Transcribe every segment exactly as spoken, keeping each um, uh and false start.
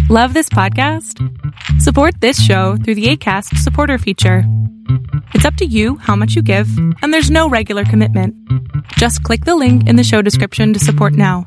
Love this podcast? Support this show through the Acast supporter feature. It's up to you how much you give, and there's no regular commitment. Just click the link in the show description to support now.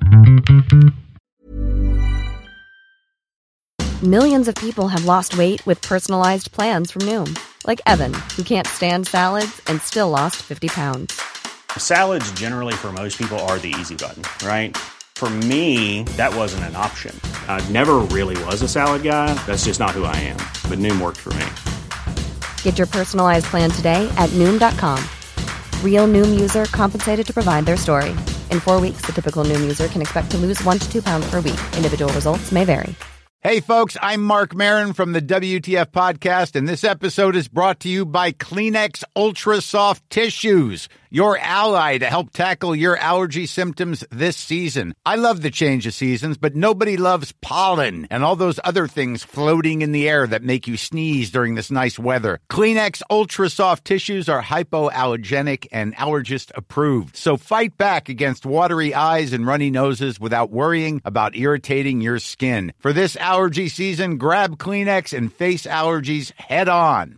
Millions of people have lost weight with personalized plans from Noom. Like Evan, who can't stand salads and still lost fifty pounds. Salads generally for most people are the easy button, right? For me, that wasn't an option. I never really was a salad guy. That's just not who I am. But Noom worked for me. Get your personalized plan today at Noom dot com. Real Noom user compensated to provide their story. In four weeks, the typical Noom user can expect to lose one to two pounds per week. Individual results may vary. Hey, folks, I'm Mark Maron from the W T F Podcast, and this episode is brought to you by Kleenex Ultra Soft Tissues, your ally to help tackle your allergy symptoms this season. I love the change of seasons, but nobody loves pollen and all those other things floating in the air that make you sneeze during this nice weather. Kleenex Ultra Soft Tissues are hypoallergenic and allergist approved, so fight back against watery eyes and runny noses without worrying about irritating your skin. For this allergy season, grab Kleenex and face allergies head on.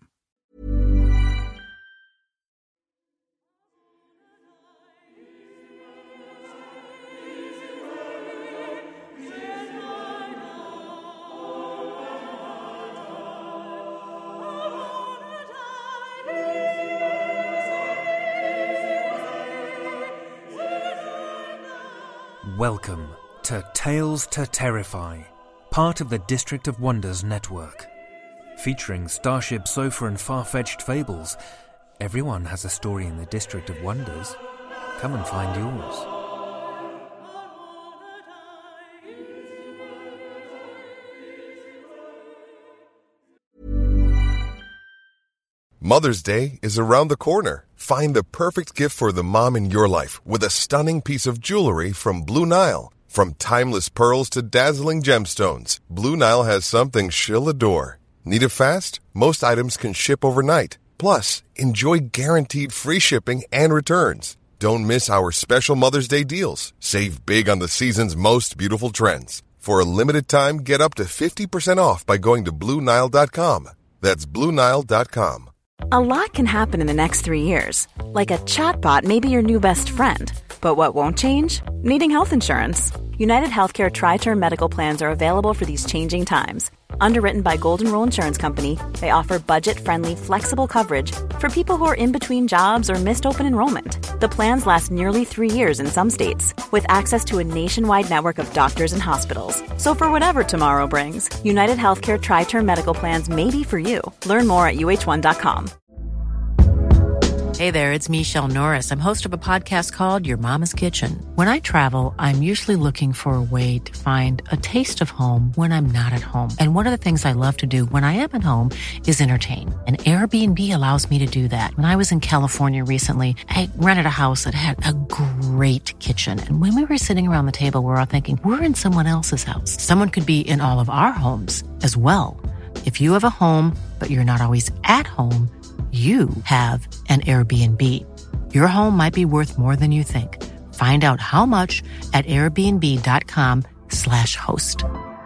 Welcome to Tales to Terrify, part of the District of Wonders network. Featuring Starship Sofa and far-fetched fables, everyone has a story in the District of Wonders. Come and find yours. Mother's Day is around the corner. Find the perfect gift for the mom in your life with a stunning piece of jewelry from Blue Nile. From timeless pearls to dazzling gemstones, Blue Nile has something she'll adore. Need it fast? Most items can ship overnight. Plus, enjoy guaranteed free shipping and returns. Don't miss our special Mother's Day deals. Save big on the season's most beautiful trends. For a limited time, get up to fifty percent off by going to Blue Nile dot com. That's Blue Nile dot com. A lot can happen in the next three years. Like a chatbot may be your new best friend. But what won't change? Needing health insurance. United Healthcare Tri-Term Medical Plans are available for these changing times. Underwritten by Golden Rule Insurance Company, they offer budget-friendly, flexible coverage for people who are in between jobs or missed open enrollment. The plans last nearly three years in some states, with access to a nationwide network of doctors and hospitals. So for whatever tomorrow brings, United Healthcare Tri-Term Medical Plans may be for you. Learn more at U H one dot com. Hey there, it's Michelle Norris. I'm host of a podcast called Your Mama's Kitchen. When I travel, I'm usually looking for a way to find a taste of home when I'm not at home. And one of the things I love to do when I am at home is entertain. And Airbnb allows me to do that. When I was in California recently, I rented a house that had a great kitchen. And when we were sitting around the table, we were all thinking, we're in someone else's house. Someone could be in all of our homes as well. If you have a home, but you're not always at home, you have an Airbnb. Your home might be worth more than you think. Find out how much at airbnb.com slash host.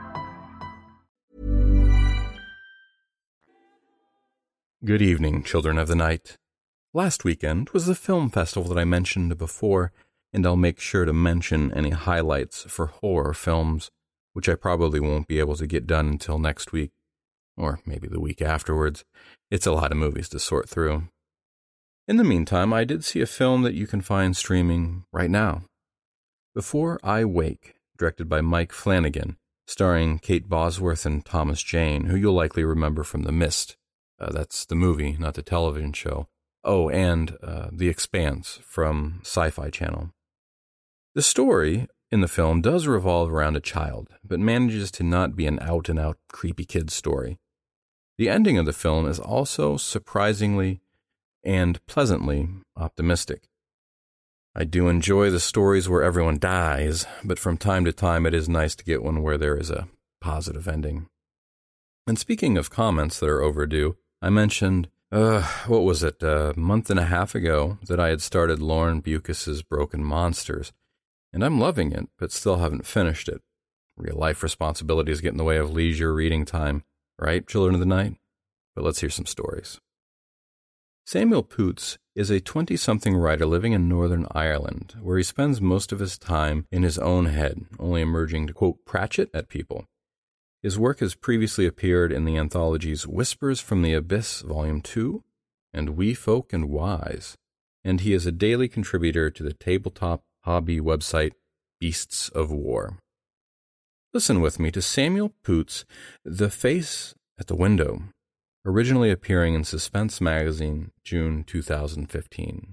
Good evening, children of the night. Last weekend was the film festival that I mentioned before, and I'll make sure to mention any highlights for horror films, which I probably won't be able to get done until next week, or maybe the week afterwards. It's a lot of movies to sort through. In the meantime, I did see a film that you can find streaming right now. Before I Wake, directed by Mike Flanagan, starring Kate Bosworth and Thomas Jane, who you'll likely remember from The Mist. Uh, that's the movie, not the television show. Oh, and uh, The Expanse from Sci-Fi Channel. The story in the film does revolve around a child, but manages to not be an out-and-out creepy kid story. The ending of the film is also surprisingly and pleasantly optimistic. I do enjoy the stories where everyone dies, but from time to time it is nice to get one where there is a positive ending. And speaking of comments that are overdue, I mentioned, uh, what was it, a month and a half ago that I had started Lauren Bukas's Broken Monsters, and I'm loving it, but still haven't finished it. Real life responsibilities get in the way of leisure reading time, right, children of the night? But let's hear some stories. Samuel Poots is a twenty-something writer living in Northern Ireland, where he spends most of his time in his own head, only emerging to, quote, pratchett at people. His work has previously appeared in the anthologies Whispers from the Abyss, Volume two, and We Folk and Wise, and he is a daily contributor to the tabletop hobby website Beasts of War. Listen with me to Samuel Poots' The Face at the Window, originally appearing in Suspense Magazine, June two thousand fifteen.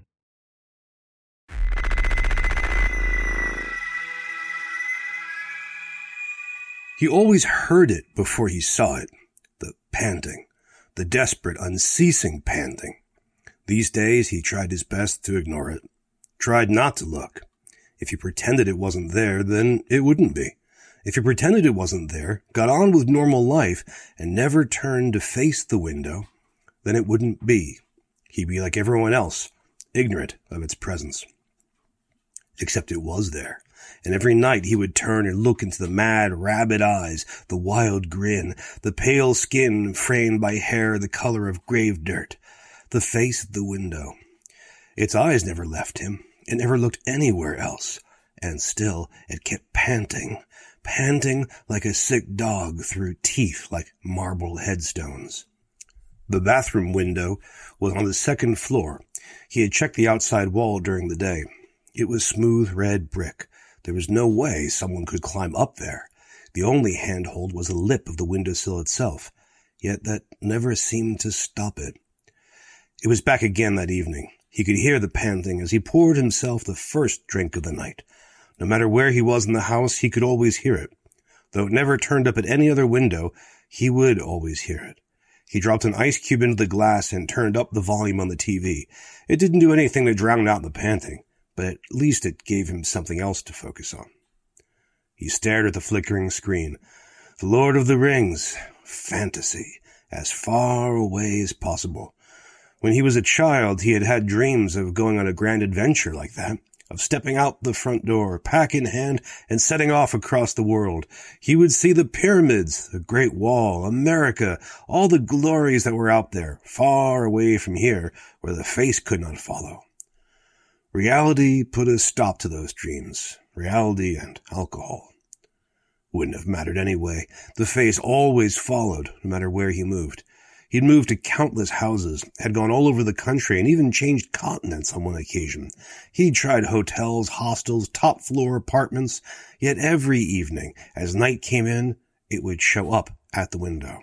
He always heard it before he saw it, the panting, the desperate, unceasing panting. These days he tried his best to ignore it, tried not to look. If he pretended it wasn't there, then it wouldn't be. If he pretended it wasn't there, got on with normal life, and never turned to face the window, then it wouldn't be. He'd be like everyone else, ignorant of its presence. Except it was there, and every night he would turn and look into the mad, rabid eyes, the wild grin, the pale skin framed by hair the color of grave dirt, the face at the window. Its eyes never left him. It never looked anywhere else, and still it kept panting, panting like a sick dog through teeth like marble headstones. The bathroom window was on the second floor. He had checked the outside wall during the day. It was smooth red brick. There was no way someone could climb up there. The only handhold was the lip of the windowsill itself, yet that never seemed to stop it. It was back again that evening. He could hear the panting as he poured himself the first drink of the night. No matter where he was in the house, he could always hear it. Though it never turned up at any other window, he would always hear it. He dropped an ice cube into the glass and turned up the volume on the T V. It didn't do anything to drown out the panting, but at least it gave him something else to focus on. He stared at the flickering screen. The Lord of the Rings. Fantasy. As far away as possible. When he was a child, he had had dreams of going on a grand adventure like that, of stepping out the front door, pack in hand, and setting off across the world. He would see the pyramids, the Great Wall, America, all the glories that were out there, far away from here, where the face could not follow. Reality put a stop to those dreams. Reality and alcohol. Wouldn't have mattered anyway. The face always followed, no matter where he moved. He'd moved to countless houses, had gone all over the country, and even changed continents on one occasion. He'd tried hotels, hostels, top-floor apartments, yet every evening, as night came in, it would show up at the window.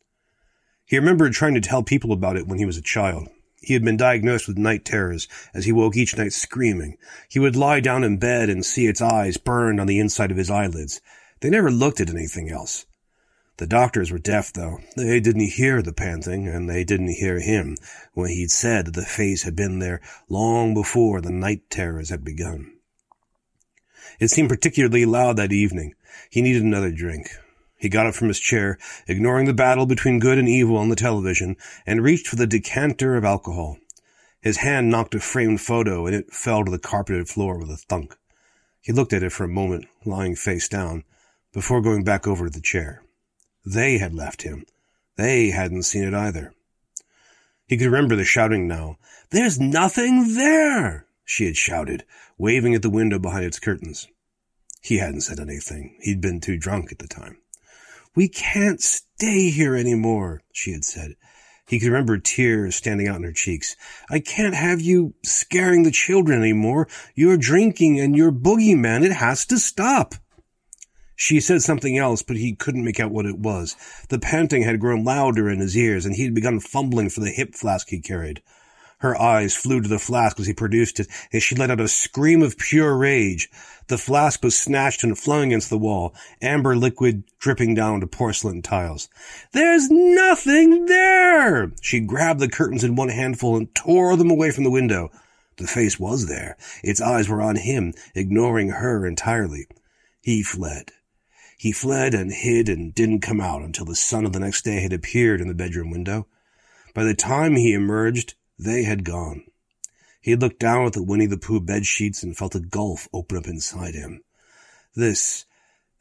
He remembered trying to tell people about it when he was a child. He had been diagnosed with night terrors, as he woke each night screaming. He would lie down in bed and see its eyes burned on the inside of his eyelids. They never looked at anything else. The doctors were deaf, though. They didn't hear the panting, and they didn't hear him when he'd said that the face had been there long before the night terrors had begun. It seemed particularly loud that evening. He needed another drink. He got up from his chair, ignoring the battle between good and evil on the television, and reached for the decanter of alcohol. His hand knocked a framed photo, and it fell to the carpeted floor with a thunk. He looked at it for a moment, lying face down, before going back over to the chair. They had left him. They hadn't seen it either. He could remember the shouting now. "There's nothing there!" she had shouted, waving at the window behind its curtains. He hadn't said anything. He'd been too drunk at the time. "We can't stay here anymore," she had said. He could remember tears standing out in her cheeks. "I can't have you scaring the children anymore. You're drinking and you're boogeyman. It has to stop." She said something else, but he couldn't make out what it was. The panting had grown louder in his ears, and he had begun fumbling for the hip flask he carried. Her eyes flew to the flask as he produced it, and she let out a scream of pure rage. The flask was snatched and flung against the wall, amber liquid dripping down to porcelain tiles. "There's nothing there!" She grabbed the curtains in one handful and tore them away from the window. The face was there. Its eyes were on him, ignoring her entirely. He fled. He fled and hid and didn't come out until the sun of the next day had appeared in the bedroom window. By the time he emerged, they had gone. He had looked down at the Winnie the Pooh bed sheets and felt a gulf open up inside him. This,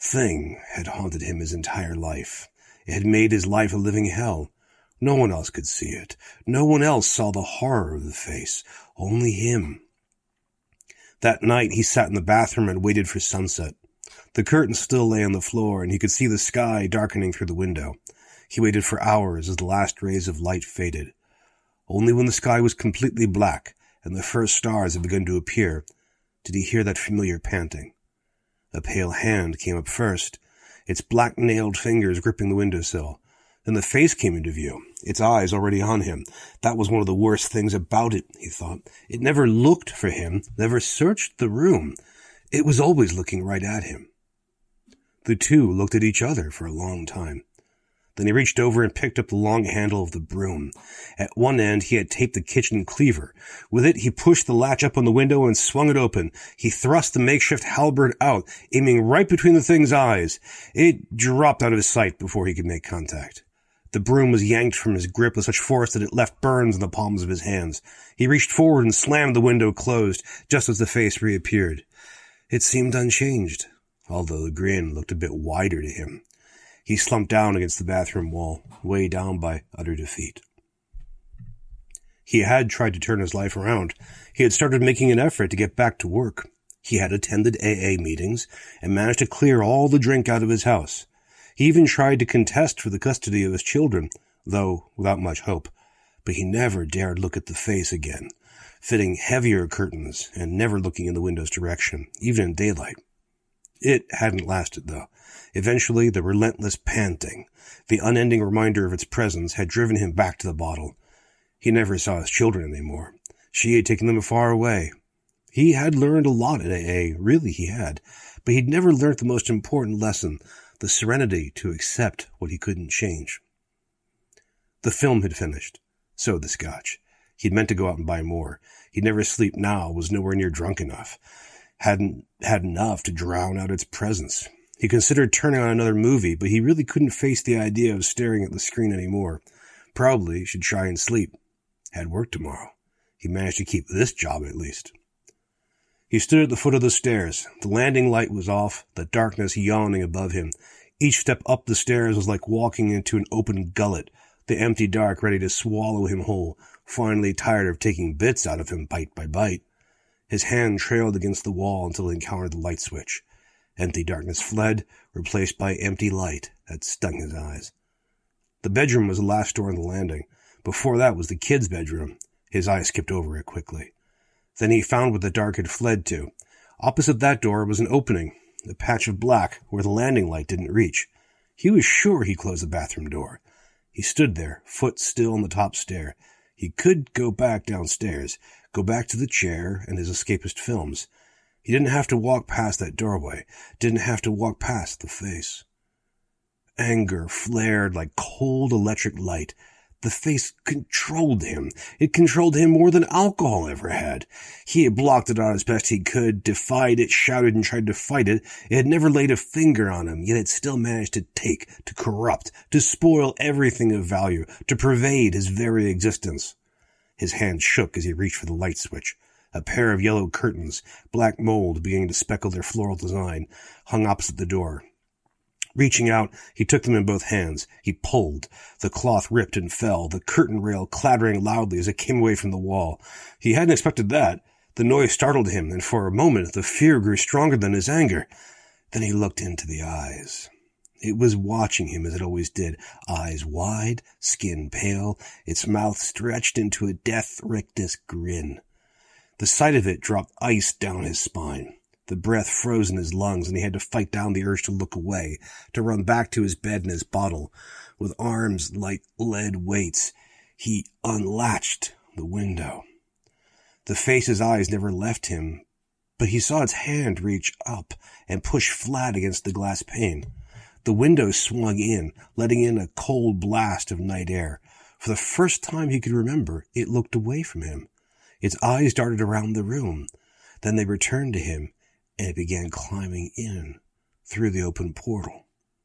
thing had haunted him his entire life. It had made his life a living hell. No one else could see it. No one else saw the horror of the face. Only him. That night he sat in the bathroom and waited for sunset. The curtain still lay on the floor, and he could see the sky darkening through the window. He waited for hours as the last rays of light faded. Only when the sky was completely black and the first stars had begun to appear did he hear that familiar panting. A pale hand came up first, its black-nailed fingers gripping the windowsill. Then the face came into view, its eyes already on him. That was one of the worst things about it, he thought. It never looked for him, never searched the room. It was always looking right at him. The two looked at each other for a long time. Then he reached over and picked up the long handle of the broom. At one end, he had taped the kitchen cleaver. With it, he pushed the latch up on the window and swung it open. He thrust the makeshift halberd out, aiming right between the thing's eyes. It dropped out of his sight before he could make contact. The broom was yanked from his grip with such force that it left burns in the palms of his hands. He reached forward and slammed the window closed, just as the face reappeared. It seemed unchanged, although the grin looked a bit wider to him. He slumped down against the bathroom wall, weighed down by utter defeat. He had tried to turn his life around. He had started making an effort to get back to work. He had attended A A meetings and managed to clear all the drink out of his house. He even tried to contest for the custody of his children, though without much hope. But he never dared look at the face again, fitting heavier curtains and never looking in the window's direction, even in daylight. It hadn't lasted, though. Eventually, the relentless panting, the unending reminder of its presence, had driven him back to the bottle. He never saw his children anymore. She had taken them far away. He had learned a lot at A A, really he had, but he'd never learned the most important lesson, the serenity to accept what he couldn't change. The film had finished. So the scotch. He'd meant to go out and buy more. He'd never sleep now, was nowhere near drunk enough. Hadn't had enough to drown out its presence. He considered turning on another movie, but he really couldn't face the idea of staring at the screen anymore. Probably should try and sleep. Had work tomorrow. He managed to keep this job at least. He stood at the foot of the stairs. The landing light was off, the darkness yawning above him. Each step up the stairs was like walking into an open gullet, the empty dark ready to swallow him whole, finally tired of taking bits out of him bite by bite. His hand trailed against the wall until it encountered the light switch. Empty darkness fled, replaced by empty light that stung his eyes. The bedroom was the last door on the landing. Before that was the kid's bedroom. His eyes skipped over it quickly. Then he found what the dark had fled to. Opposite that door was an opening, a patch of black where the landing light didn't reach. He was sure he closed the bathroom door. He stood there, foot still on the top stair. He could go back downstairs, go back to the chair and his escapist films. He didn't have to walk past that doorway, didn't have to walk past the face. Anger flared like cold electric light. The face controlled him. It controlled him more than alcohol ever had. He had blocked it out as best he could, defied it, shouted, and tried to fight it. It had never laid a finger on him, yet it still managed to take, to corrupt, to spoil everything of value, to pervade his very existence. His hand shook as he reached for the light switch. A pair of yellow curtains, black mold beginning to speckle their floral design, hung opposite the door. Reaching out, he took them in both hands. He pulled. The cloth ripped and fell, the curtain rail clattering loudly as it came away from the wall. He hadn't expected that. The noise startled him, and for a moment the fear grew stronger than his anger. Then he looked into the eyes. It was watching him as it always did, eyes wide, skin pale, its mouth stretched into a death-rictus grin. The sight of it dropped ice down his spine. The breath froze in his lungs, and he had to fight down the urge to look away, to run back to his bed and his bottle. With arms like lead weights, he unlatched the window. The face's eyes never left him, but he saw its hand reach up and push flat against the glass pane. The window swung in, letting in a cold blast of night air. For the first time he could remember, it looked away from him. Its eyes darted around the room. Then they returned to him, and it began climbing in through the open portal.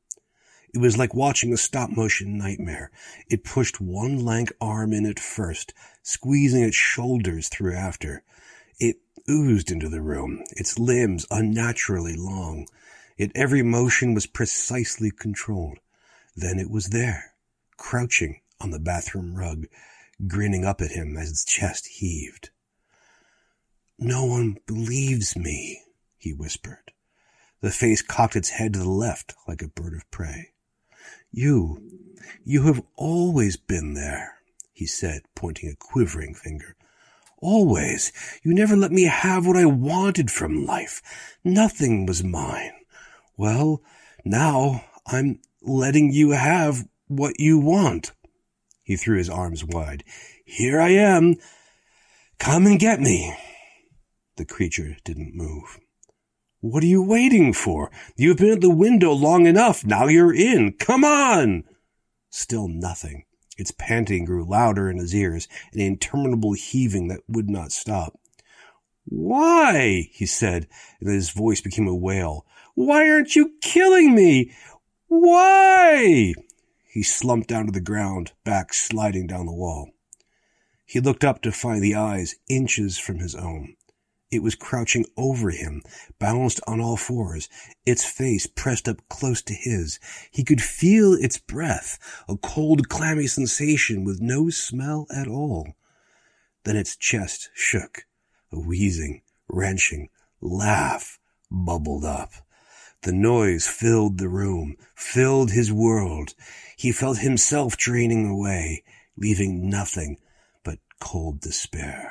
It was like watching a stop-motion nightmare. It pushed one lank arm in at first, squeezing its shoulders through after. It oozed into the room, its limbs unnaturally long. yet every motion was precisely controlled. Then it was there, crouching on the bathroom rug, grinning up at him as its chest heaved. "No one believes me," he whispered. The face cocked its head to the left like a bird of prey. You, you have always been there," he said, pointing a quivering finger. "Always. You never let me have what I wanted from life. Nothing was mine. Well, now I'm letting you have what you want." He threw his arms wide. "Here I am. Come and get me." The creature didn't move. "What are you waiting for? You've been at the window long enough. Now you're in. Come on!" Still nothing. Its panting grew louder in his ears, an interminable heaving that would not stop. "Why?" he said, and his voice became a wail. "Why aren't you killing me? Why?" He slumped down to the ground, back sliding down the wall. He looked up to find the eyes inches from his own. It was crouching over him, balanced on all fours, its face pressed up close to his. He could feel its breath, a cold, clammy sensation with no smell at all. Then its chest shook. A wheezing, wrenching laugh bubbled up. The noise filled the room, filled his world. He felt himself draining away, leaving nothing but cold despair.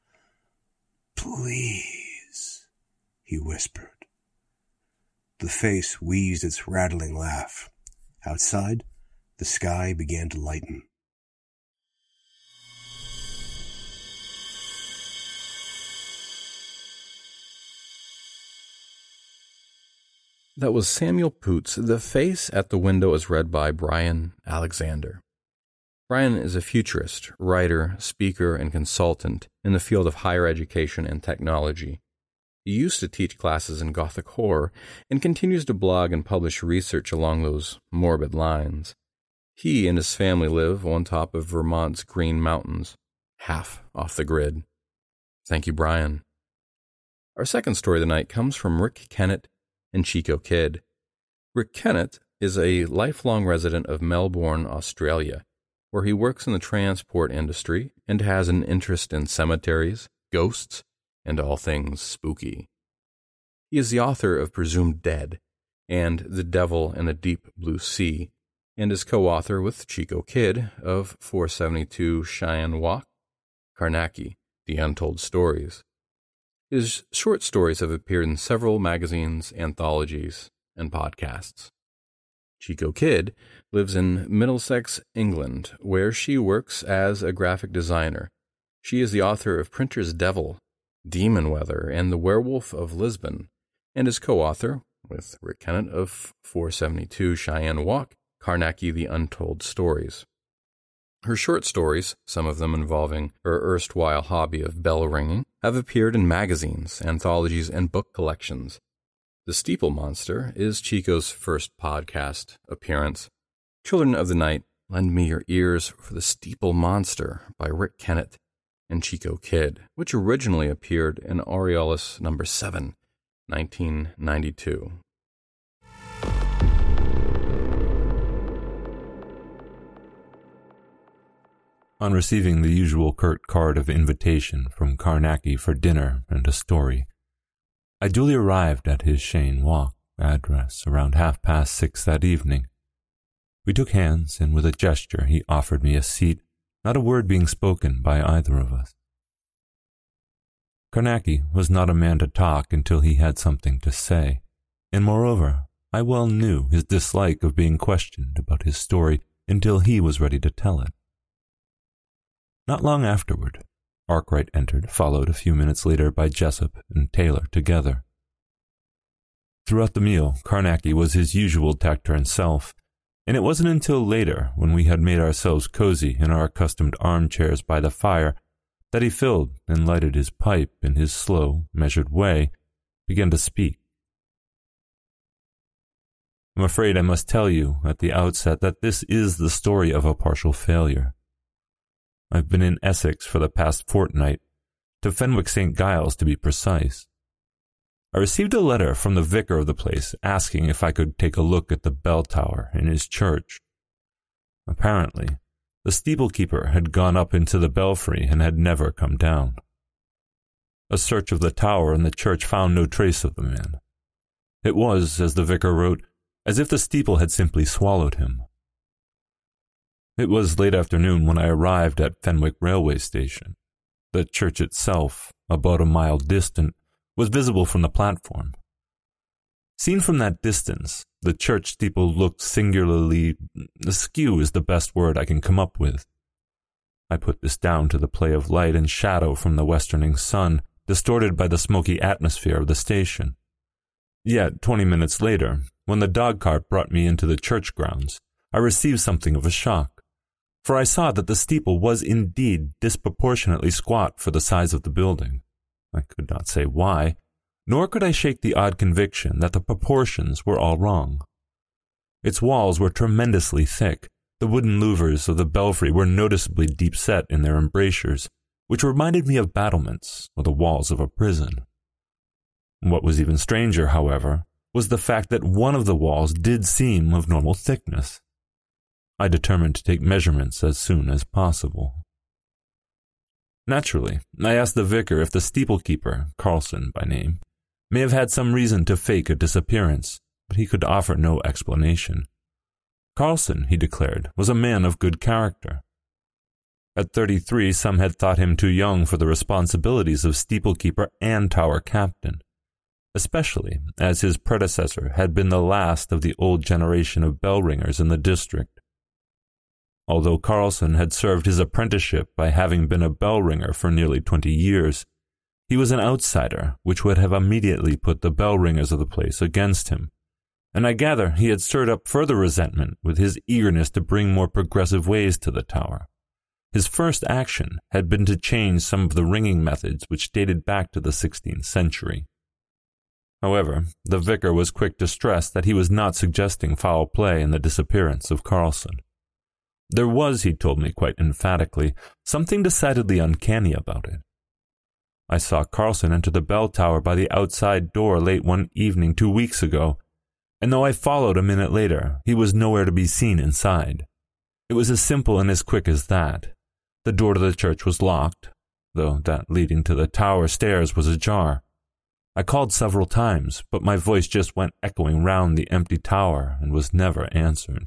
"Please," he whispered. The face wheezed its rattling laugh. Outside, the sky began to lighten. That was Samuel Poots. The Face at the Window is read by Brian Alexander. Brian is a futurist, writer, speaker, and consultant in the field of higher education and technology. He used to teach classes in Gothic horror and continues to blog and publish research along those morbid lines. He and his family live on top of Vermont's Green Mountains, half off the grid. Thank you, Brian. Our second story of the night comes from Rick Kennett and Chico Kid. Rick Kennett is a lifelong resident of Melbourne, Australia, where he works in the transport industry and has an interest in cemeteries, ghosts, and all things spooky. He is the author of Presumed Dead and The Devil in the Deep Blue Sea, and is co-author with Chico Kid of four seventy-two Cheyenne Walk, Karnaki, The Untold Stories. His short stories have appeared in several magazines, anthologies, and podcasts. Chico Kid lives in Middlesex, England, where she works as a graphic designer. She is the author of Printer's Devil, Demon Weather, and The Werewolf of Lisbon, and is co-author, with Rick Kennett, of four seventy-two Cheyenne Walk, Karnaki, The Untold Stories. Her short stories, some of them involving her erstwhile hobby of bell ringing, have appeared in magazines, anthologies, and book collections. The Steeple Monster is Chico's first podcast appearance. Children of the Night, lend me your ears for The Steeple Monster by Rick Kennett and Chico Kid, which originally appeared in Aureolus number seven, nineteen ninety-two. On receiving the usual curt card of invitation from Karnaki for dinner and a story, I duly arrived at his Cheyenne Walk address around half past six that evening. We took hands, and with a gesture he offered me a seat, not a word being spoken by either of us. Karnaki was not a man to talk until he had something to say, and moreover, I well knew his dislike of being questioned about his story until he was ready to tell it. Not long afterward, Arkwright entered, followed a few minutes later by Jessup and Taylor together. Throughout the meal, Karnaki was his usual taciturn self, and it wasn't until later, when we had made ourselves cozy in our accustomed armchairs by the fire, that he filled and lighted his pipe in his slow, measured way, began to speak. I'm afraid I must tell you at the outset that this is the story of a partial failure. I've been in Essex for the past fortnight, to Fenwick Saint Giles to be precise. I received a letter from the vicar of the place asking if I could take a look at the bell tower in his church. Apparently, the steeplekeeper had gone up into the belfry and had never come down. A search of the tower and the church found no trace of the man. It was, as the vicar wrote, as if the steeple had simply swallowed him. It was late afternoon when I arrived at Fenwick railway station. The church itself, about a mile distant, was visible from the platform. Seen from that distance, the church steeple looked singularly askew is the best word I can come up with. I put this down to the play of light and shadow from the westerning sun, distorted by the smoky atmosphere of the station. Yet, twenty minutes later, when the dog-cart brought me into the church grounds, I received something of a shock, for I saw that the steeple was indeed disproportionately squat for the size of the building. I could not say why, nor could I shake the odd conviction that the proportions were all wrong. Its walls were tremendously thick. The wooden louvers of the belfry were noticeably deep-set in their embrasures, which reminded me of battlements or the walls of a prison. What was even stranger, however, was the fact that one of the walls did seem of normal thickness. I determined to take measurements as soon as possible. Naturally, I asked the vicar if the steeplekeeper, Carlson by name, may have had some reason to fake a disappearance, but he could offer no explanation. Carlson, he declared, was a man of good character. At thirty-three, some had thought him too young for the responsibilities of steeplekeeper and tower captain, especially as his predecessor had been the last of the old generation of bell ringers in the district. Although Carlson had served his apprenticeship by having been a bell ringer for nearly twenty years, he was an outsider, which would have immediately put the bell ringers of the place against him, and I gather he had stirred up further resentment with his eagerness to bring more progressive ways to the tower. His first action had been to change some of the ringing methods which dated back to the sixteenth century. However, the vicar was quick to stress that he was not suggesting foul play in the disappearance of Carlson. There was, he told me quite emphatically, something decidedly uncanny about it. I saw Carlson enter the bell tower by the outside door late one evening two weeks ago, and though I followed a minute later, he was nowhere to be seen inside. It was as simple and as quick as that. The door to the church was locked, though that leading to the tower stairs was ajar. I called several times, but my voice just went echoing round the empty tower and was never answered.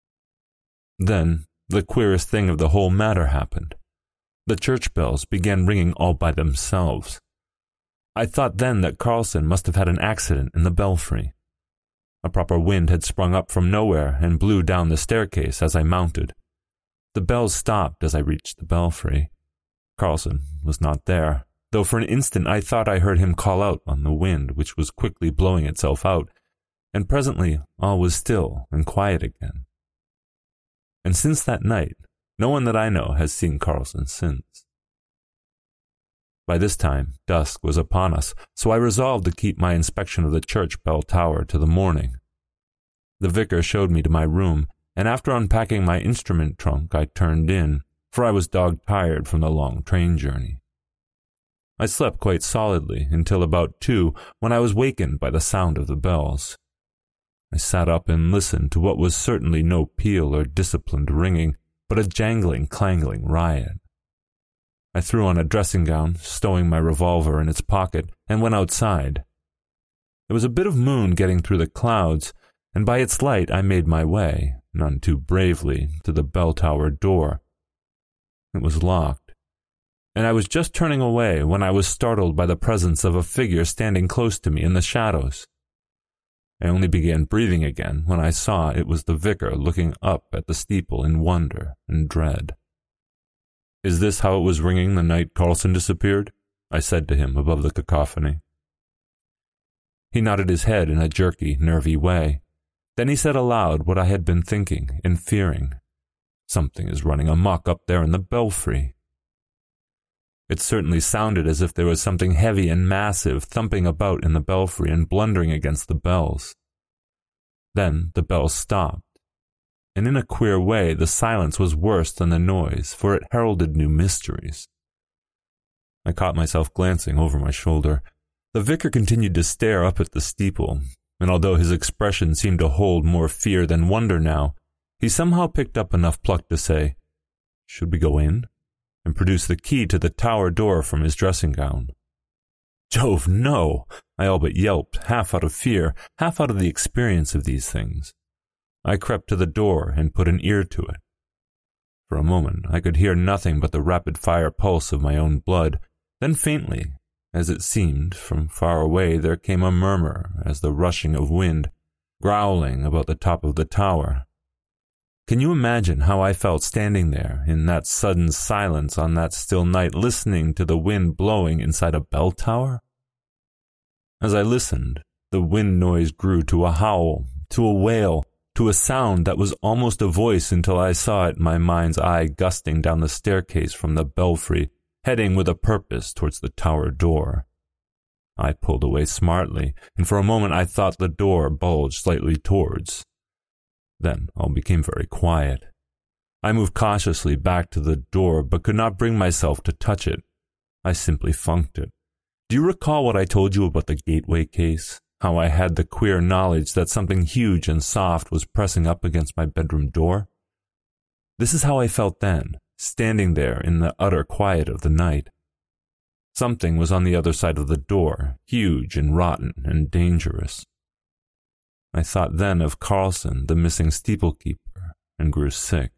Then, the queerest thing of the whole matter happened. The church bells began ringing all by themselves. I thought then that Carlson must have had an accident in the belfry. A proper wind had sprung up from nowhere and blew down the staircase as I mounted. The bells stopped as I reached the belfry. Carlson was not there, though for an instant I thought I heard him call out on the wind, which was quickly blowing itself out, and presently all was still and quiet again. And since that night, no one that I know has seen Carlson since. By this time, dusk was upon us, so I resolved to keep my inspection of the church bell tower to the morning. The vicar showed me to my room, and after unpacking my instrument trunk, I turned in, for I was dog-tired from the long train journey. I slept quite solidly until about two, when I was wakened by the sound of the bells. I sat up and listened to what was certainly no peal or disciplined ringing, but a jangling, clangling riot. I threw on a dressing gown, stowing my revolver in its pocket, and went outside. There was a bit of moon getting through the clouds, and by its light I made my way, none too bravely, to the bell tower door. It was locked, and I was just turning away when I was startled by the presence of a figure standing close to me in the shadows. I only began breathing again when I saw it was the vicar looking up at the steeple in wonder and dread. "Is this how it was ringing the night Carlson disappeared?" I said to him above the cacophony. He nodded his head in a jerky, nervy way. Then he said aloud what I had been thinking and fearing. "Something is running amok up there in the belfry." It certainly sounded as if there was something heavy and massive thumping about in the belfry and blundering against the bells. Then the bells stopped, and in a queer way the silence was worse than the noise, for it heralded new mysteries. I caught myself glancing over my shoulder. The vicar continued to stare up at the steeple, and although his expression seemed to hold more fear than wonder now, he somehow picked up enough pluck to say, "Should we go in?" and produce the key to the tower door from his dressing gown. Jove, no! I all but yelped, half out of fear, half out of the experience of these things. I crept to the door and put an ear to it. For a moment I could hear nothing but the rapid-fire pulse of my own blood. Then faintly, as it seemed, from far away there came a murmur as the rushing of wind, growling about the top of the tower. Can you imagine how I felt standing there in that sudden silence on that still night, listening to the wind blowing inside a bell tower? As I listened, the wind noise grew to a howl, to a wail, to a sound that was almost a voice until I saw it in my mind's eye gusting down the staircase from the belfry, heading with a purpose towards the tower door. I pulled away smartly, and for a moment I thought the door bulged slightly towards. Then all became very quiet. I moved cautiously back to the door, but could not bring myself to touch it. I simply funked it. Do you recall what I told you about the Gateway case? How I had the queer knowledge that something huge and soft was pressing up against my bedroom door? This is how I felt then, standing there in the utter quiet of the night. Something was on the other side of the door, huge and rotten and dangerous. I thought then of Carlson, the missing steeplekeeper, and grew sick.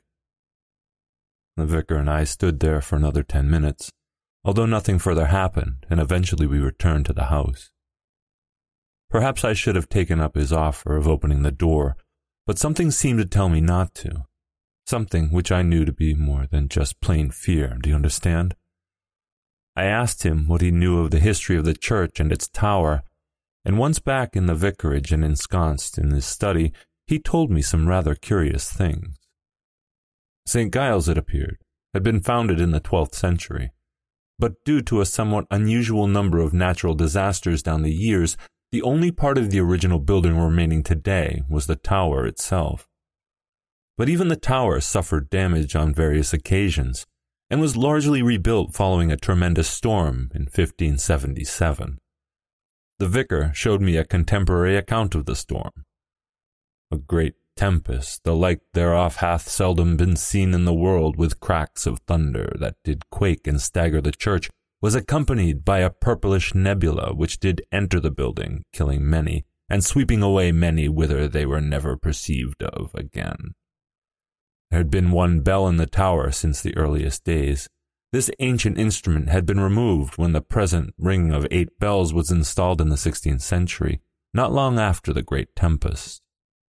The vicar and I stood there for another ten minutes, although nothing further happened, and eventually we returned to the house. Perhaps I should have taken up his offer of opening the door, but something seemed to tell me not to. Something which I knew to be more than just plain fear, do you understand? I asked him what he knew of the history of the church and its tower, and once back in the vicarage and ensconced in his study, he told me some rather curious things. Saint Giles, it appeared, had been founded in the twelfth century, but due to a somewhat unusual number of natural disasters down the years, the only part of the original building remaining today was the tower itself. But even the tower suffered damage on various occasions, and was largely rebuilt following a tremendous storm in fifteen seventy-seven. The vicar showed me a contemporary account of the storm. A great tempest, the like thereof hath seldom been seen in the world, with cracks of thunder that did quake and stagger the church, was accompanied by a purplish nebula which did enter the building, killing many, and sweeping away many whither they were never perceived of again. There had been one bell in the tower since the earliest days. This ancient instrument had been removed when the present ring of eight bells was installed in the sixteenth century, not long after the great tempest.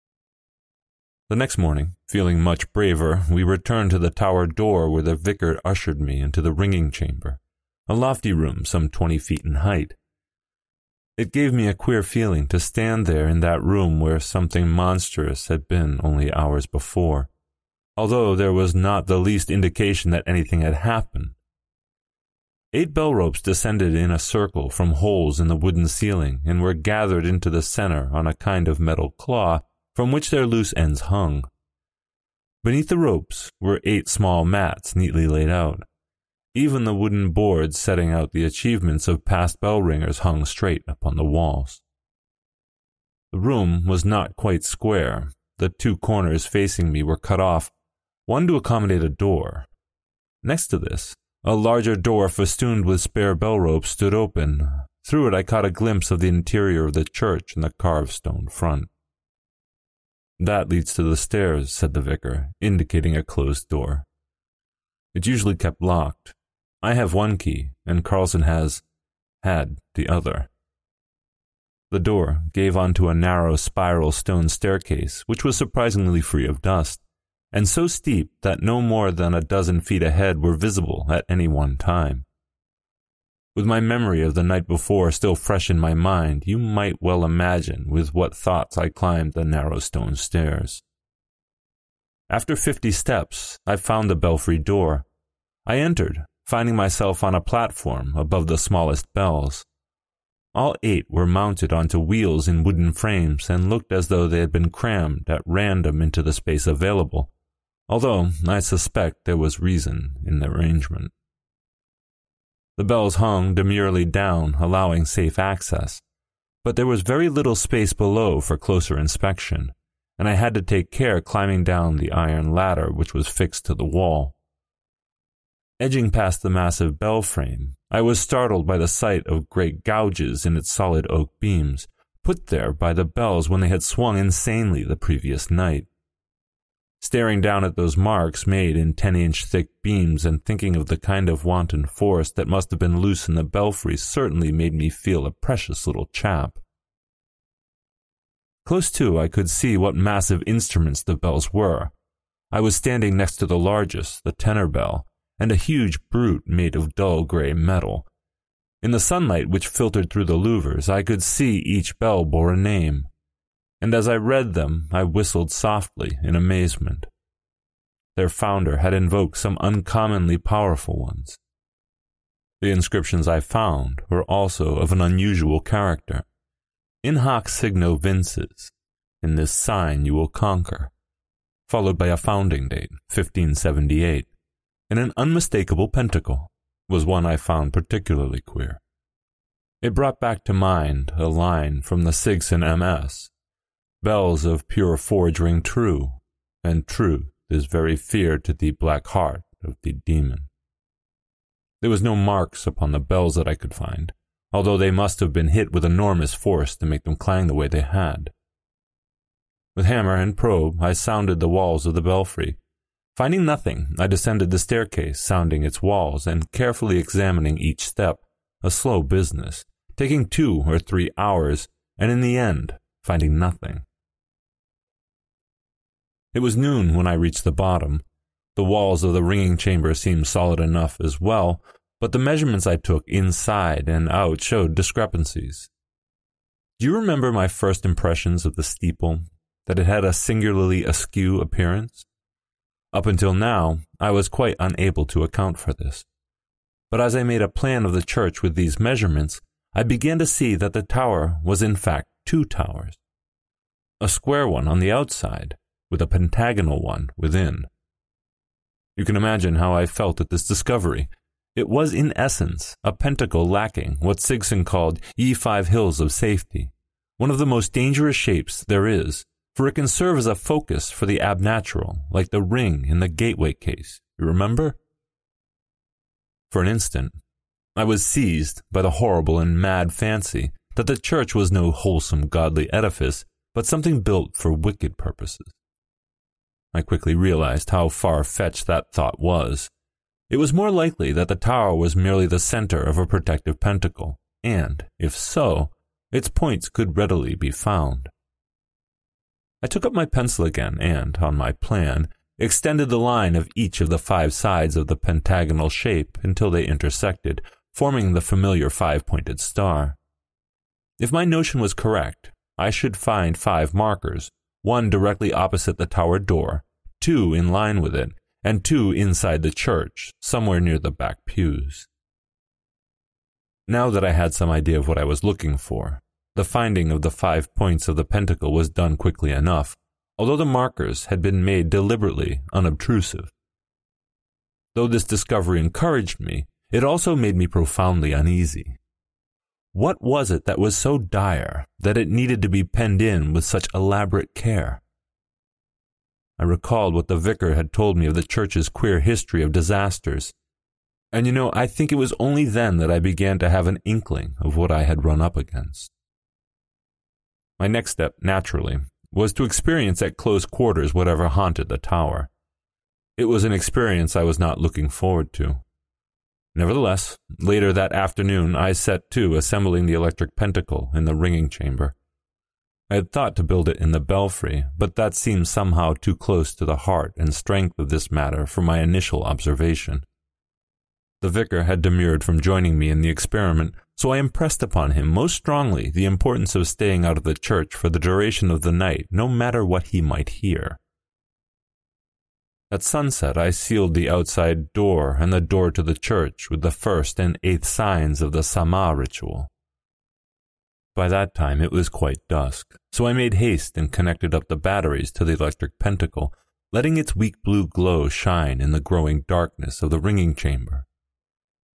The next morning, feeling much braver, we returned to the tower door where the vicar ushered me into the ringing chamber, a lofty room some twenty feet in height. It gave me a queer feeling to stand there in that room where something monstrous had been only hours before, although there was not the least indication that anything had happened. Eight bell ropes descended in a circle from holes in the wooden ceiling and were gathered into the center on a kind of metal claw from which their loose ends hung. Beneath the ropes were eight small mats neatly laid out. Even the wooden boards setting out the achievements of past bell ringers hung straight upon the walls. The room was not quite square. The two corners facing me were cut off, one to accommodate a door. Next to this, a larger door festooned with spare bell ropes stood open. Through it I caught a glimpse of the interior of the church and the carved stone front. "That leads to the stairs," said the vicar, indicating a closed door. "It's usually kept locked. I have one key, and Carlson has had the other." The door gave onto a narrow spiral stone staircase, which was surprisingly free of dust, and so steep that no more than a dozen feet ahead were visible at any one time. With my memory of the night before still fresh in my mind, you might well imagine with what thoughts I climbed the narrow stone stairs. After fifty steps, I found the belfry door. I entered, finding myself on a platform above the smallest bells. All eight were mounted onto wheels in wooden frames and looked as though they had been crammed at random into the space available, although I suspect there was reason in the arrangement. The bells hung demurely down, allowing safe access, but there was very little space below for closer inspection, and I had to take care climbing down the iron ladder which was fixed to the wall. Edging past the massive bell frame, I was startled by the sight of great gouges in its solid oak beams, put there by the bells when they had swung insanely the previous night. Staring down at those marks made in ten-inch thick beams and thinking of the kind of wanton force that must have been loose in the belfry certainly made me feel a precious little chap. Close to, I could see what massive instruments the bells were. I was standing next to the largest, the tenor bell, and a huge brute made of dull gray metal. In the sunlight which filtered through the louvers, I could see each bell bore a name, and as I read them, I whistled softly in amazement. Their founder had invoked some uncommonly powerful ones. The inscriptions I found were also of an unusual character. In hoc signo vinces, in this sign you will conquer, followed by a founding date, fifteen seventy-eight, and an unmistakable pentacle, was one I found particularly queer. It brought back to mind a line from the Sigson M S, bells of pure forge ring true, and truth is very fear to the black heart of the demon. There was no marks upon the bells that I could find, although they must have been hit with enormous force to make them clang the way they had. With hammer and probe, I sounded the walls of the belfry. Finding nothing, I descended the staircase, sounding its walls and carefully examining each step, a slow business, taking two or three hours, and in the end, finding nothing. It was noon when I reached the bottom. The walls of the ringing chamber seemed solid enough as well, but the measurements I took inside and out showed discrepancies. Do you remember my first impressions of the steeple, that it had a singularly askew appearance? Up until now, I was quite unable to account for this. But as I made a plan of the church with these measurements, I began to see that the tower was in fact two towers. A square one on the outside, with a pentagonal one within. You can imagine how I felt at this discovery. It was in essence a pentacle lacking what Sigson called ye five hills of safety, one of the most dangerous shapes there is, for it can serve as a focus for the abnatural, like the ring in the gateway case, you remember? For an instant, I was seized by the horrible and mad fancy that the church was no wholesome godly edifice, but something built for wicked purposes. I quickly realized how far-fetched that thought was. It was more likely that the tower was merely the center of a protective pentacle, and, if so, its points could readily be found. I took up my pencil again and, on my plan, extended the line of each of the five sides of the pentagonal shape until they intersected, forming the familiar five-pointed star. If my notion was correct, I should find five markers, one directly opposite the tower door, two in line with it, and two inside the church, somewhere near the back pews. Now that I had some idea of what I was looking for, the finding of the five points of the pentacle was done quickly enough, although the markers had been made deliberately unobtrusive. Though this discovery encouraged me, it also made me profoundly uneasy. What was it that was so dire that it needed to be penned in with such elaborate care? I recalled what the vicar had told me of the church's queer history of disasters, and you know, I think it was only then that I began to have an inkling of what I had run up against. My next step, naturally, was to experience at close quarters whatever haunted the tower. It was an experience I was not looking forward to. Nevertheless, later that afternoon I set to assembling the electric pentacle in the ringing chamber. I had thought to build it in the belfry, but that seemed somehow too close to the heart and strength of this matter for my initial observation. The vicar had demurred from joining me in the experiment, so I impressed upon him most strongly the importance of staying out of the church for the duration of the night, no matter what he might hear. At sunset I sealed the outside door and the door to the church with the first and eighth signs of the Sama ritual. By that time it was quite dusk, so I made haste and connected up the batteries to the electric pentacle, letting its weak blue glow shine in the growing darkness of the ringing chamber.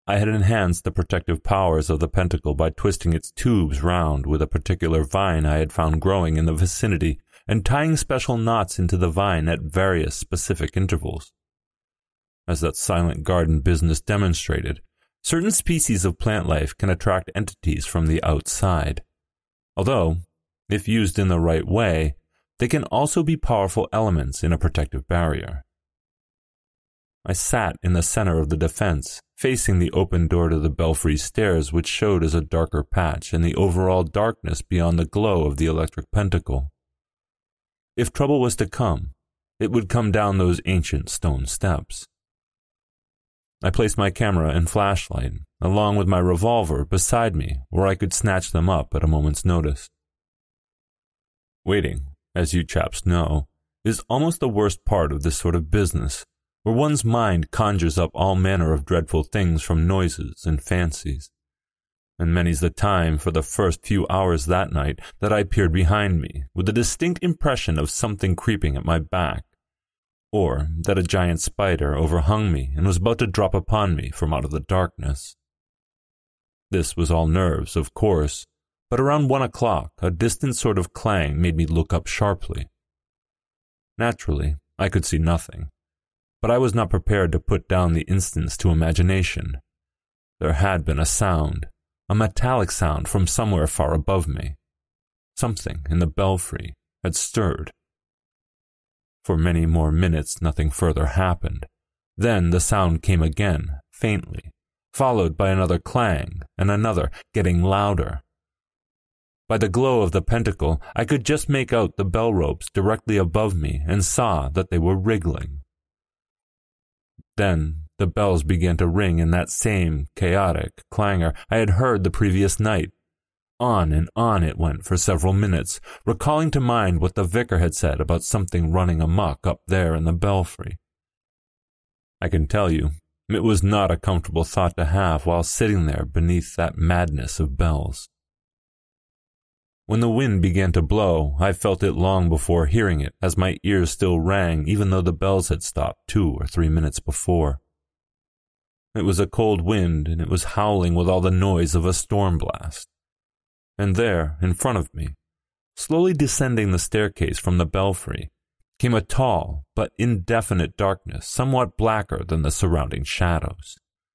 I had enhanced the protective powers of the pentacle by twisting its tubes round with a particular vine I had found growing in the vicinity and tying special knots into the vine at various specific intervals. As that silent garden business demonstrated, certain species of plant life can attract entities from the outside, although, if used in the right way, they can also be powerful elements in a protective barrier. I sat in the center of the defense, facing the open door to the belfry stairs, which showed as a darker patch in the overall darkness beyond the glow of the electric pentacle. If trouble was to come, it would come down those ancient stone steps. I placed my camera and flashlight, along with my revolver, beside me where I could snatch them up at a moment's notice. Waiting, as you chaps know, is almost the worst part of this sort of business, where one's mind conjures up all manner of dreadful things from noises and fancies. And many's the time for the first few hours that night that I peered behind me with a distinct impression of something creeping at my back, or that a giant spider overhung me and was about to drop upon me from out of the darkness. This was all nerves, of course, but around one o'clock a distant sort of clang made me look up sharply. Naturally, I could see nothing, but I was not prepared to put down the instance to imagination. There had been a sound, a metallic sound from somewhere far above me. Something in the belfry had stirred. For many more minutes nothing further happened. Then the sound came again, faintly, followed by another clang and another, getting louder. By the glow of the pentacle, I could just make out the bell ropes directly above me and saw that they were wriggling. Then the bells began to ring in that same chaotic clangor I had heard the previous night. On and on it went for several minutes, recalling to mind what the vicar had said about something running amok up there in the belfry. I can tell you, it was not a comfortable thought to have while sitting there beneath that madness of bells. When the wind began to blow, I felt it long before hearing it, as my ears still rang even though the bells had stopped two or three minutes before. It was a cold wind, and it was howling with all the noise of a storm blast. And there, in front of me, slowly descending the staircase from the belfry, came a tall but indefinite darkness somewhat blacker than the surrounding shadows.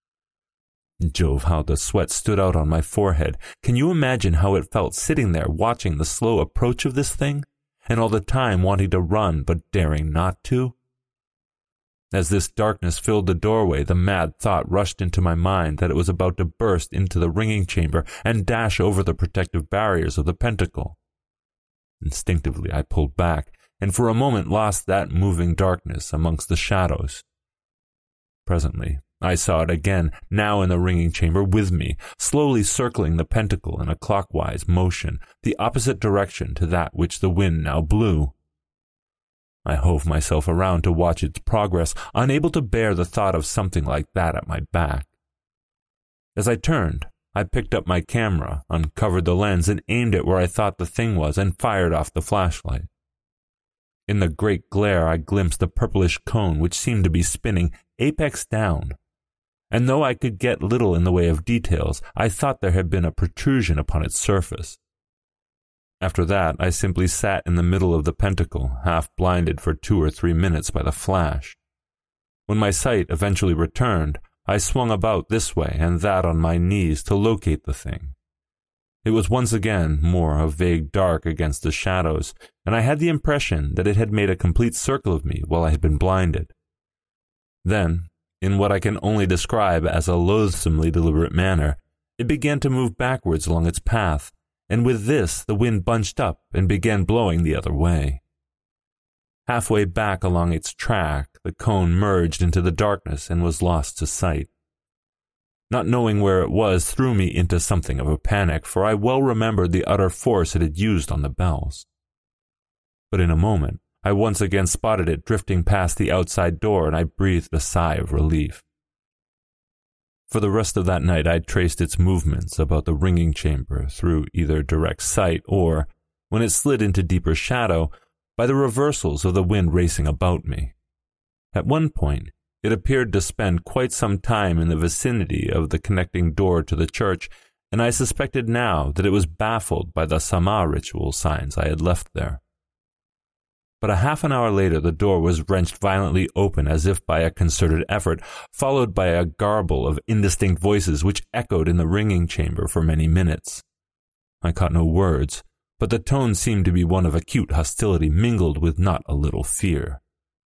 Jove, how the sweat stood out on my forehead. Can you imagine how it felt sitting there watching the slow approach of this thing, and all the time wanting to run but daring not to? As this darkness filled the doorway, the mad thought rushed into my mind that it was about to burst into the ringing chamber and dash over the protective barriers of the pentacle. Instinctively I pulled back, and for a moment lost that moving darkness amongst the shadows. Presently I saw it again, now in the ringing chamber with me, slowly circling the pentacle in a clockwise motion, the opposite direction to that which the wind now blew. I hove myself around to watch its progress, unable to bear the thought of something like that at my back. As I turned, I picked up my camera, uncovered the lens, and aimed it where I thought the thing was, and fired off the flashlight. In the great glare I glimpsed a purplish cone which seemed to be spinning apex down, and though I could get little in the way of details, I thought there had been a protrusion upon its surface. After that, I simply sat in the middle of the pentacle, half blinded for two or three minutes by the flash. When my sight eventually returned, I swung about this way and that on my knees to locate the thing. It was once again more of vague dark against the shadows, and I had the impression that it had made a complete circle of me while I had been blinded. Then, in what I can only describe as a loathsomely deliberate manner, it began to move backwards along its path, and with this the wind bunched up and began blowing the other way. Halfway back along its track, the cone merged into the darkness and was lost to sight. Not knowing where it was threw me into something of a panic, for I well remembered the utter force it had used on the bells. But in a moment, I once again spotted it drifting past the outside door, and I breathed a sigh of relief. For the rest of that night I traced its movements about the ringing chamber through either direct sight or, when it slid into deeper shadow, by the reversals of the wind racing about me. At one point, It appeared to spend quite some time in the vicinity of the connecting door to the church, and I suspected now that it was baffled by the Sama ritual signs I had left there. But a half an hour later the door was wrenched violently open as if by a concerted effort, followed by a garble of indistinct voices which echoed in the ringing chamber for many minutes. I caught no words, but the tone seemed to be one of acute hostility mingled with not a little fear.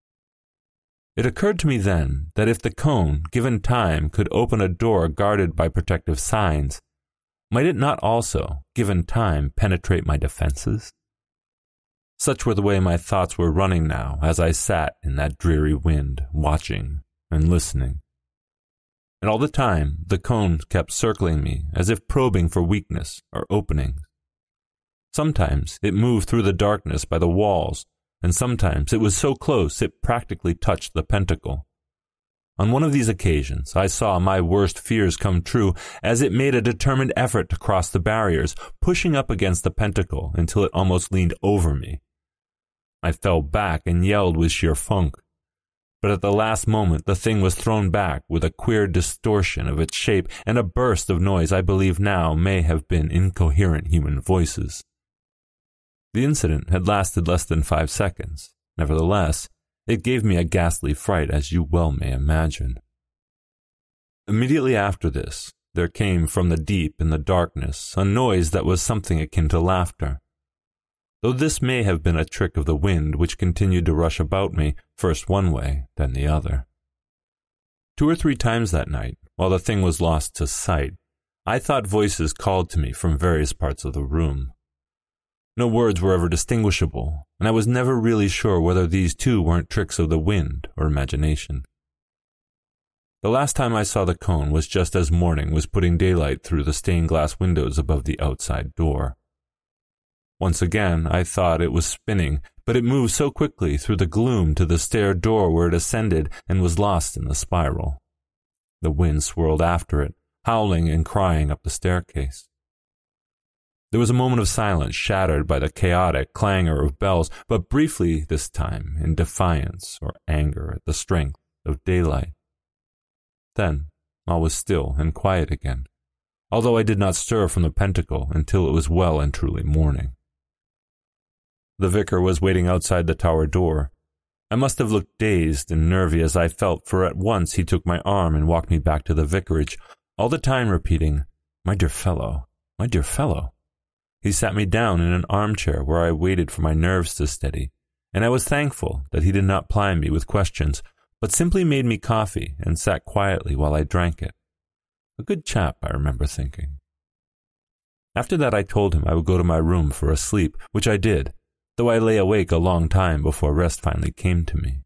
It occurred to me then that if the cone, given time, could open a door guarded by protective signs, might it not also, given time, penetrate my defenses? Such were the way my thoughts were running now as I sat in that dreary wind, watching and listening. And all the time the cone kept circling me as if probing for weakness or openings. Sometimes it moved through the darkness by the walls, and sometimes it was so close it practically touched the pentacle. On one of these occasions I saw my worst fears come true as it made a determined effort to cross the barriers, pushing up against the pentacle until it almost leaned over me. I fell back and yelled with sheer funk, but at the last moment the thing was thrown back with a queer distortion of its shape and a burst of noise I believe now may have been incoherent human voices. The incident had lasted less than five seconds. Nevertheless, it gave me a ghastly fright, as you well may imagine. Immediately after this, there came from the deep in the darkness a noise that was something akin to laughter. Though this may have been a trick of the wind which continued to rush about me, first one way, then the other. Two or three times that night, while the thing was lost to sight, I thought voices called to me from various parts of the room. No words were ever distinguishable, and I was never really sure whether these too weren't tricks of the wind or imagination. The last time I saw the cone was just as morning was putting daylight through the stained glass windows above the outside door. Once again I thought it was spinning, but it moved so quickly through the gloom to the stair door where it ascended and was lost in the spiral. The wind swirled after it, howling and crying up the staircase. There was a moment of silence shattered by the chaotic clangor of bells, but briefly this time in defiance or anger at the strength of daylight. Then all was still and quiet again, although I did not stir from the pentacle until it was well and truly morning. The vicar was waiting outside the tower door. I must have looked dazed and nervy as I felt, for at once he took my arm and walked me back to the vicarage, all the time repeating, "My dear fellow, my dear fellow." He sat me down in an armchair where I waited for my nerves to steady, and I was thankful that he did not ply me with questions, but simply made me coffee and sat quietly while I drank it. A good chap, I remember thinking. After that I told him I would go to my room for a sleep, which I did, though I lay awake a long time before rest finally came to me.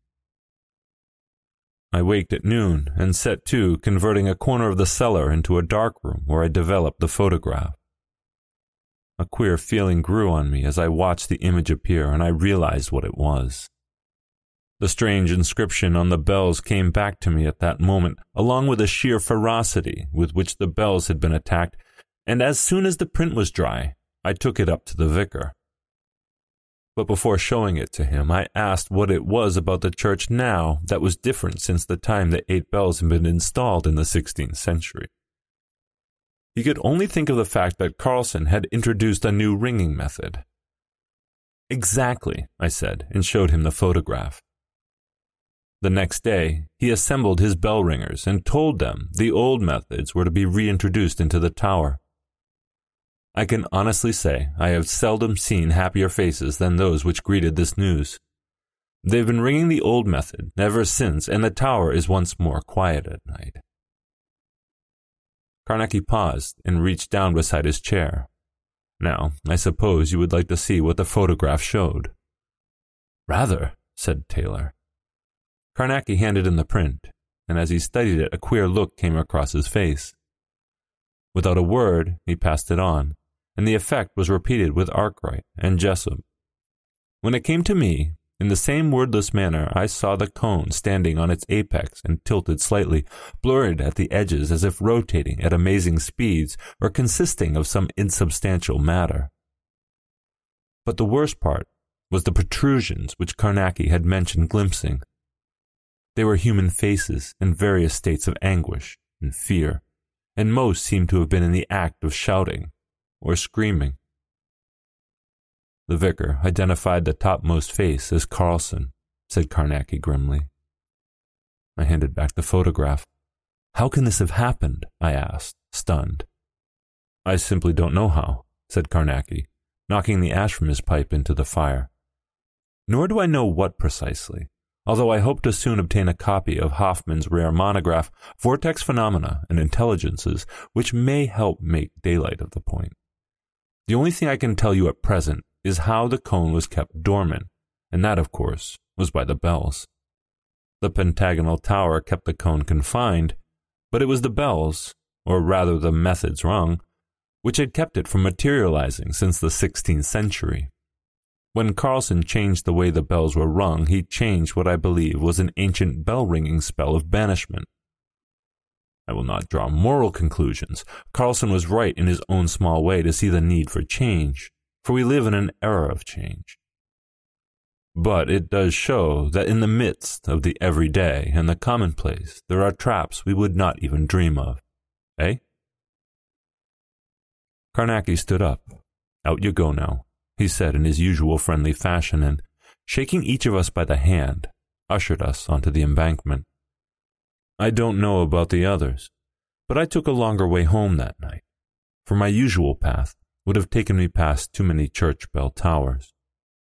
I waked at noon and set to converting a corner of the cellar into a dark room where I developed the photograph. A queer feeling grew on me as I watched the image appear, and I realized what it was. The strange inscription on the bells came back to me at that moment, along with the sheer ferocity with which the bells had been attacked, and as soon as the print was dry, I took it up to the vicar. But before showing it to him, I asked what it was about the church now that was different since the time the eight bells had been installed in the sixteenth century. He could only think of the fact that Carlson had introduced a new ringing method. "Exactly," I said, and showed him the photograph. The next day, he assembled his bell ringers and told them the old methods were to be reintroduced into the tower. I can honestly say I have seldom seen happier faces than those which greeted this news. They've been ringing the old method ever since, and the tower is once more quiet at night. Carnacki paused and reached down beside his chair. "Now, I suppose you would like to see what the photograph showed." "Rather," said Taylor. Carnacki handed him the print, and as he studied it, a queer look came across his face. Without a word, he passed it on, and the effect was repeated with Arkwright and Jessup. When it came to me, in the same wordless manner, I saw the cone standing on its apex and tilted slightly, blurred at the edges as if rotating at amazing speeds or consisting of some insubstantial matter. But the worst part was the protrusions which Carnacki had mentioned glimpsing. They were human faces in various states of anguish and fear, and most seemed to have been in the act of shouting or screaming. The vicar identified the topmost face as Carlson, said Carnacki grimly. I handed back the photograph. How can this have happened? I asked, stunned. I simply don't know how, said Carnacki, knocking the ash from his pipe into the fire. Nor do I know what precisely, although I hope to soon obtain a copy of Hoffman's rare monograph, Vortex Phenomena and Intelligences, which may help make daylight of the point. The only thing I can tell you at present is how the cone was kept dormant, and that, of course, was by the bells. The pentagonal tower kept the cone confined, but it was the bells, or rather the methods rung, which had kept it from materializing since the sixteenth century. When Carlson changed the way the bells were rung, he changed what I believe was an ancient bell-ringing spell of banishment. I will not draw moral conclusions. Carlson was right in his own small way to see the need for change, for we live in an era of change. But it does show that in the midst of the everyday and the commonplace, there are traps we would not even dream of. Eh? Carnacki stood up. Out you go now, he said in his usual friendly fashion, and, shaking each of us by the hand, ushered us onto the embankment. I don't know about the others, but I took a longer way home that night, for my usual path would have taken me past too many church bell towers.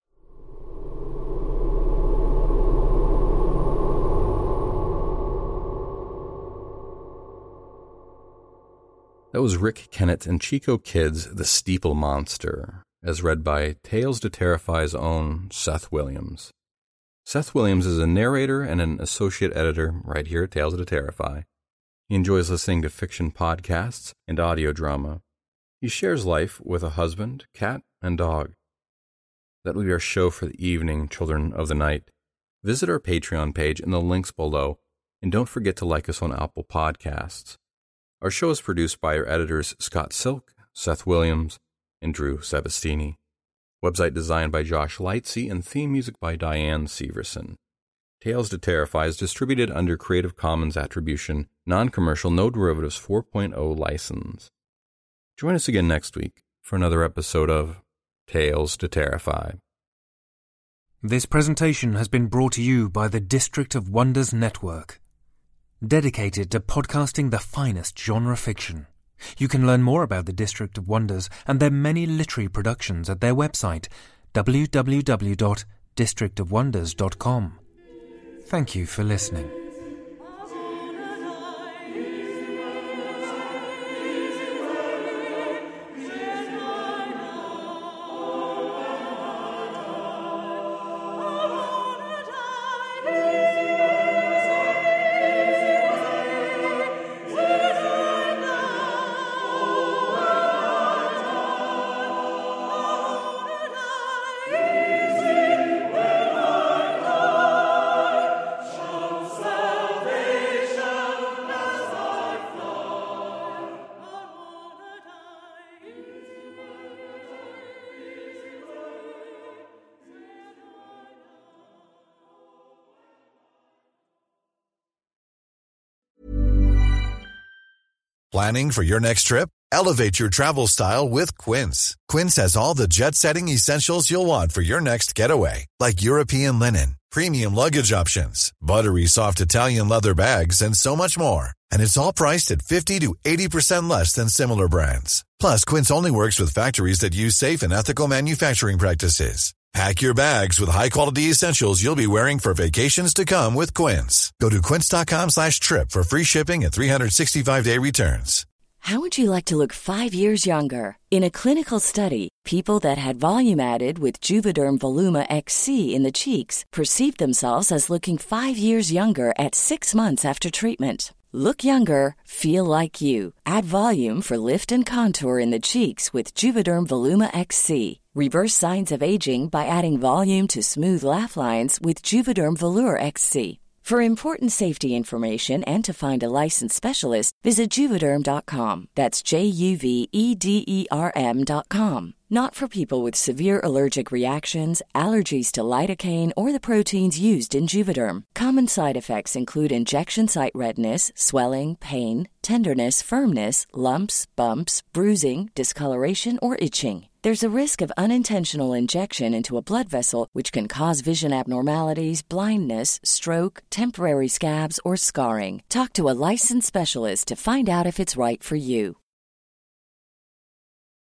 That was Rick Kennett and Chico Kid's The Steeple Monster, as read by Tales to Terrify's own Seth Williams. Seth Williams is a narrator and an associate editor right here at Tales to Terrify. He enjoys listening to fiction podcasts and audio drama. He shares life with a husband, cat, and dog. That will be our show for the evening, children of the night. Visit our Patreon page in the links below, and don't forget to like us on Apple Podcasts. Our show is produced by our editors Scott Silk, Seth Williams, and Drew Sebastini. Website designed by Josh Lightsey and theme music by Diane Severson. Tales to Terrify is distributed under Creative Commons Attribution, Non-Commercial, No Derivatives four point oh license. Join us again next week for another episode of Tales to Terrify. This presentation has been brought to you by the District of Wonders Network, dedicated to podcasting the finest genre fiction. You can learn more about the District of Wonders and their many literary productions at their website, w w w dot district of wonders dot com. Thank you for listening. Planning for your next trip? Elevate your travel style with Quince. Quince has all the jet-setting essentials you'll want for your next getaway, like European linen, premium luggage options, buttery soft Italian leather bags, and so much more. And it's all priced at fifty to eighty percent less than similar brands. Plus, Quince only works with factories that use safe and ethical manufacturing practices. Pack your bags with high-quality essentials you'll be wearing for vacations to come with Quince. Go to quince.com slash trip for free shipping and three sixty-five day returns. How would you like to look five years younger? In a clinical study, people that had volume added with Juvederm Voluma X C in the cheeks perceived themselves as looking five years younger at six months after treatment. Look younger, feel like you. Add volume for lift and contour in the cheeks with Juvederm Voluma X C. Reverse signs of aging by adding volume to smooth laugh lines with Juvederm Volure X C. For important safety information and to find a licensed specialist, visit Juvederm dot com. That's J U V E D E R M dot com. Not for people with severe allergic reactions, allergies to lidocaine, or the proteins used in Juvederm. Common side effects include injection site redness, swelling, pain, tenderness, firmness, lumps, bumps, bruising, discoloration, or itching. There's a risk of unintentional injection into a blood vessel, which can cause vision abnormalities, blindness, stroke, temporary scabs, or scarring. Talk to a licensed specialist to find out if it's right for you.